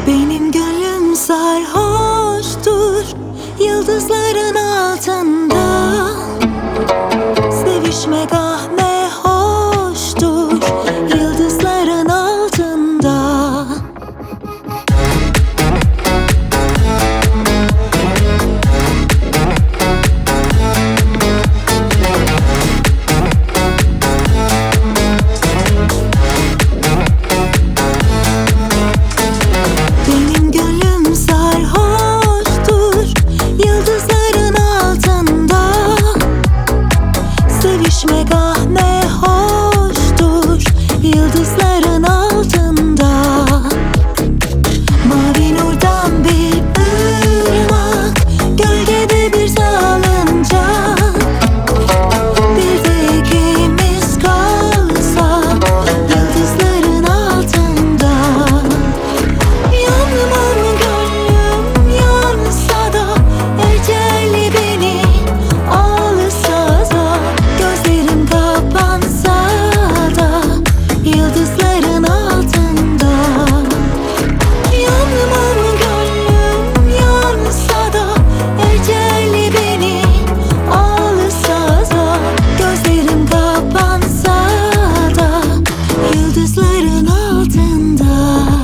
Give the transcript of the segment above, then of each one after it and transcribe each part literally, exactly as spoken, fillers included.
Benim gönlüm sarhoştur yıldızların altında. Sevişmek ah ne hoştur yıldızların altında. Benim gönlüm sarhoştur yıldızların altında. Sevişmek ah ne hoştur yıldızların altında. Mavi nurdan bir ırmak, gölgede bir salıncak. Bir de ikimiz kalsak yıldızların altında. Yanmam gönlüm yansa da, eceli beni alsa da, gözlerim kapansa da yıldızların altında. Yanmam gönlüm yansa da, eceli beni alsa da, gözlerim kapansa da yıldızların altında.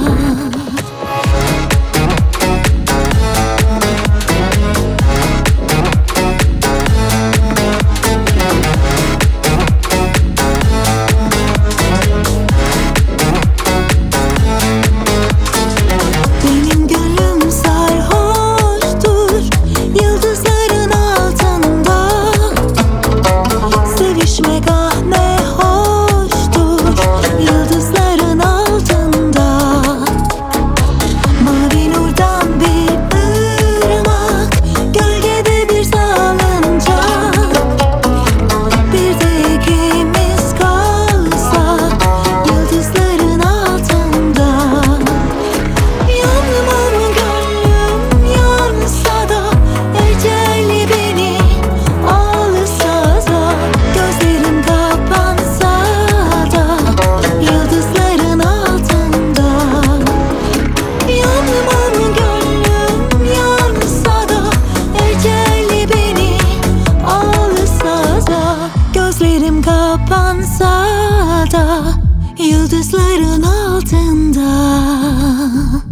Benim gönlüm sarhoştur yıldızların altında. Sevişmek ah ne hoştur yıldızların altında. Mavi nurdan bir ırmak, gölgede bir salıncak. Bir de ikimiz kalsak yıldızların altında. Yanmam gönlüm yansa da, eceli beni alsa da, gözlerim kapansa da yıldızların altında. Yanmam gönlüm yansa da, eceli beni alsa da, gözlerim kapansa da yıldızların altında.